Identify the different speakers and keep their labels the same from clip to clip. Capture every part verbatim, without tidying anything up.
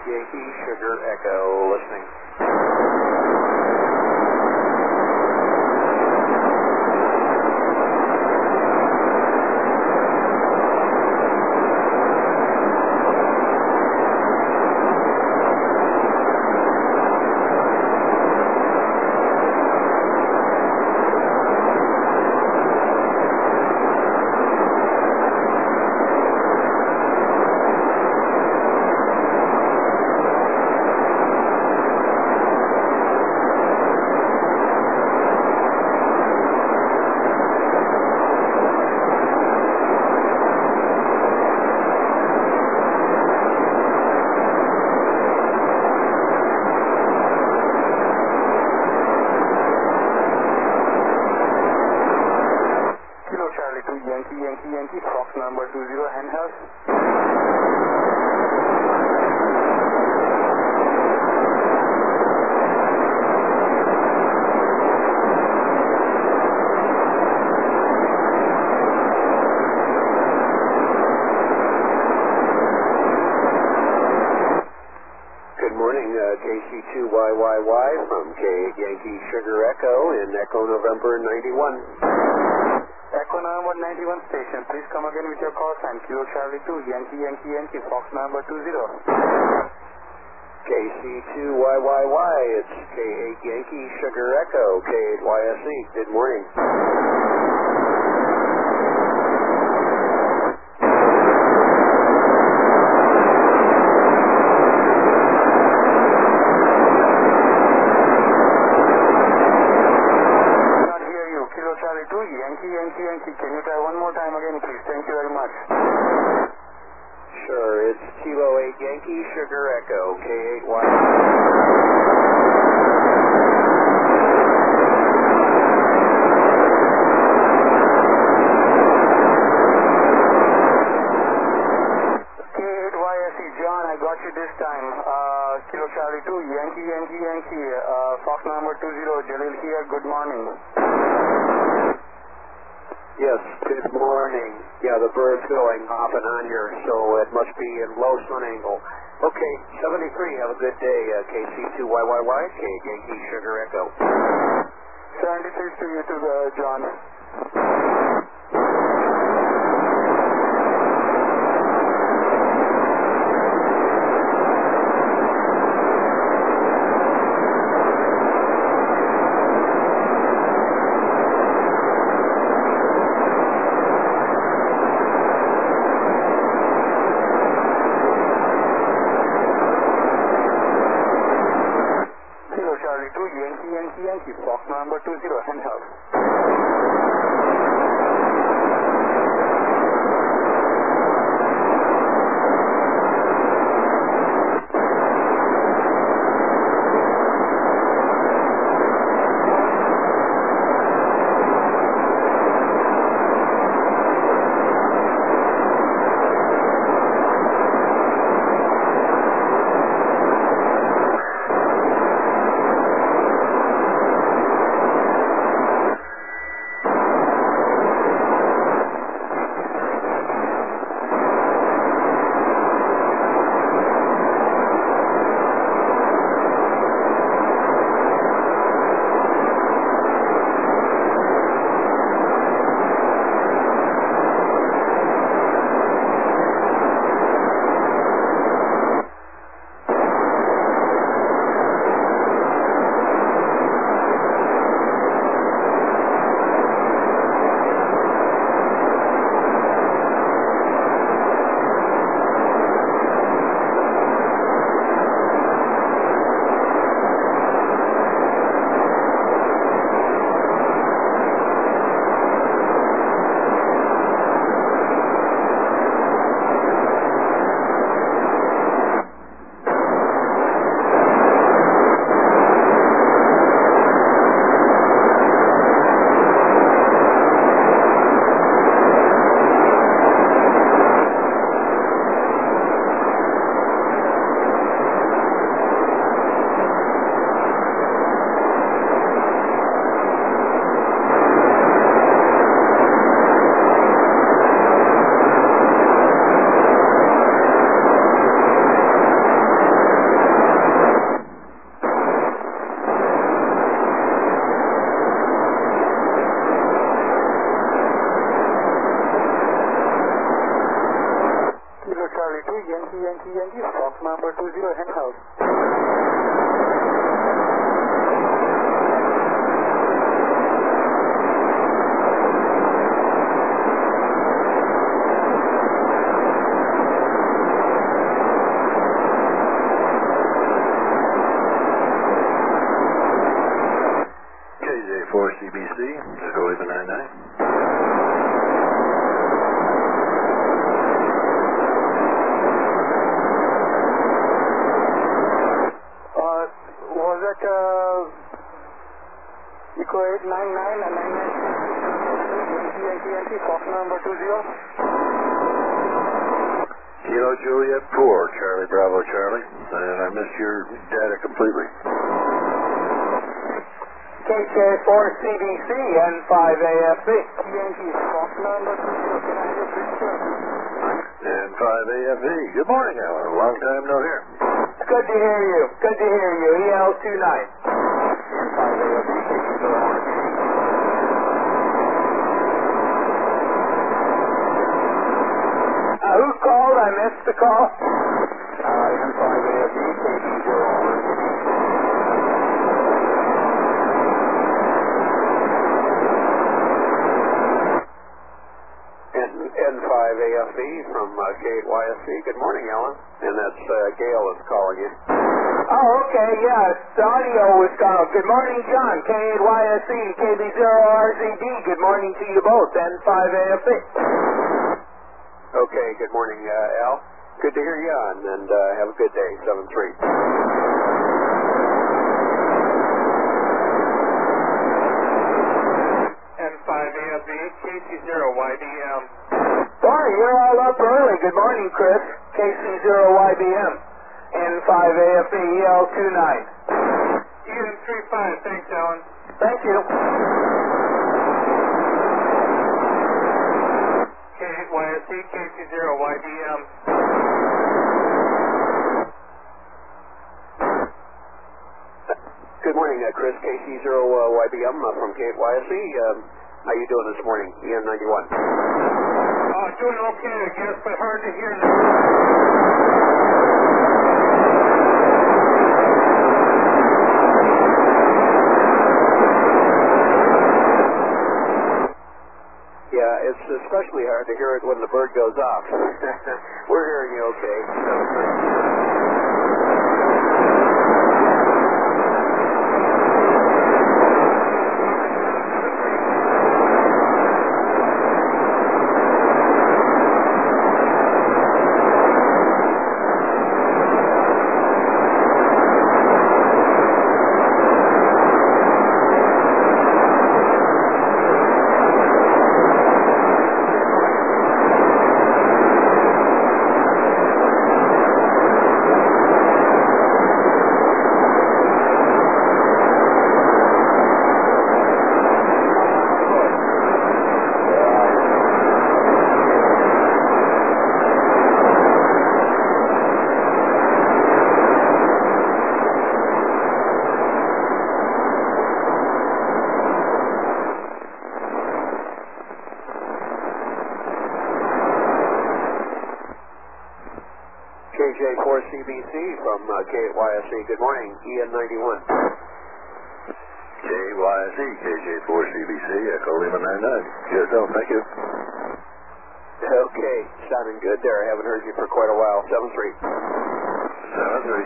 Speaker 1: Yankee Sugar Echo, listening.
Speaker 2: Yankee, Yankee, Yankee, Fox number two zero, handheld.
Speaker 1: Good morning, uh, K C two Y Y Y from K eight Yankee Sugar Echo in Echo November ninety-one.
Speaker 2: Echo November ninety-one station, please come again with your call sign. Kilo Charlie two, Yankee, Yankee, Yankee, Fox number two zero.
Speaker 1: K C two Y Y Y, it's K eight Yankee Sugar Echo, K eight Y S E. Good morning.
Speaker 2: Yankee, Yankee, Yankee. Can you try one more time again, please? Thank you very much.
Speaker 1: Sure, it's Kilo eight Yankee Sugar Echo, K eight Y.
Speaker 2: K eight Y S E, John, I got you this time. Uh, Kilo Charlie two, Yankee, Yankee, Yankee. Uh, Fox number two zero, Jalil here. Good morning.
Speaker 1: Yes, good morning. Yeah, the bird's going off and on here, so it must be in low sun angle. Okay, seventy-three, have a good day, uh, K C two Y Y Y, K eight Yankee Sugar Echo.
Speaker 2: seventy-six to you too, uh, John. Yankee, Yankee, Yankee, Fox number two zero, handheld. Yankee, Yankee, Yankee, Fox number two zero, Hen House.
Speaker 3: four C B C, Echo Lima nine nine.
Speaker 2: Uh, was that, uh, Echo eight nine nine and nine nine Yankee, Yankee, Yankee, Fox number two zero?
Speaker 3: Kilo Juliet four, Charlie Bravo Charlie, and I missed your data completely.
Speaker 1: K J four C B C, N five A F B.
Speaker 2: Yankee, Fox number two zero, can I have your picture?
Speaker 3: N five A F B, good morning, Alan. Long time no hear.
Speaker 1: Good to hear you. Good to hear you. E L two nine. N five A F B, Uh, who called? I missed the call. Uh, N five A F B, K B zero. N five A F B from uh, K eight Y S C. Good morning, Ellen. And that's uh, Gail is calling you. Oh, okay, yeah. The audio was called. Good morning, John. K eight Y S C, K B zero R Z D. Good morning to you both. N five A F B. Okay, good morning, uh, Al. Good to hear you on, and uh, have a good day. seven three. N five A F B, K C zero Y B M. Boy, you're all up early. Good morning, Chris. K C zero Y B M. N five A F B, E L two nine. E N three five, thanks, Alan. Thank you. K eight Y S C, K C zero Y B M. Good morning, uh, Chris. K C zero Y B M uh, from K eight Y S C. Um, how you doing this morning? E N ninety-one. Uh, doing okay, I guess, but hard to hear now. Yeah, it's especially hard to hear it when the bird goes off. We're hearing you okay. K J four C B C from uh, K eight Y S C. Good morning, E N ninety-one.
Speaker 3: K eight Y S C, K J four C B C, Echo Lima nine nine. Yes, no, thank you.
Speaker 1: Okay, sounding good there. I haven't heard you for quite a while. seven three.
Speaker 3: seven three.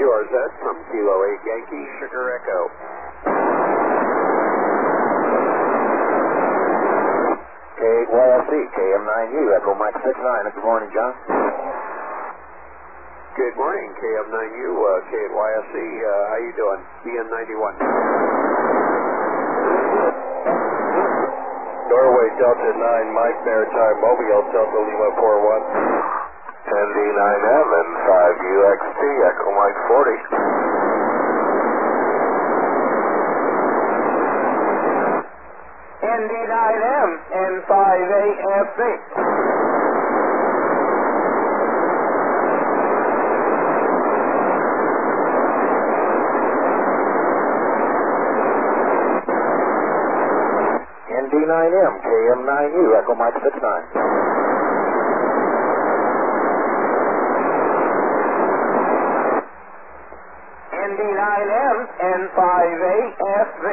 Speaker 1: Q R Z from Kilo eight Yankee Sugar Echo.
Speaker 4: K eight Y S E, K M nine U, Echo Mike six nine. Good morning, John.
Speaker 1: Good morning, K M nine U, uh, K eight Y S E, uh, how you doing? B N ninety-one.
Speaker 3: Norway Delta nine, Mike Maritime Mobile, Delta Lima four one. N D nine M and five U X T, Echo Mike forty.
Speaker 2: N D nine M and five A F B.
Speaker 4: N D nine M, K M nine U, Echo Mike six nine.
Speaker 2: N D nine M and five A F B.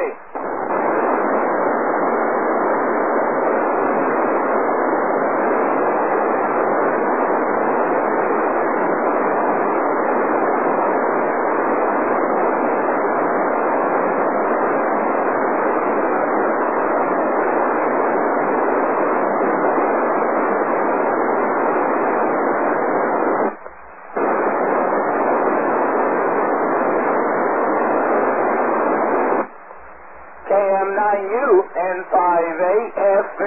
Speaker 2: K M nine U and five A F B.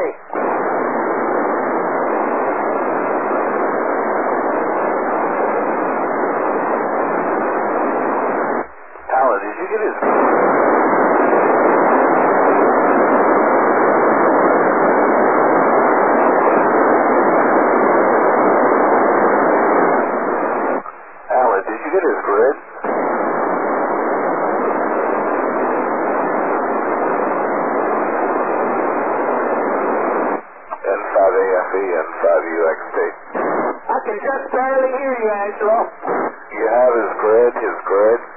Speaker 3: Alan, did you get his... Alan, did you get his grid? N five A F E and five U X T.
Speaker 2: I can just barely hear you, Angelo.
Speaker 3: You have his grid, his grid?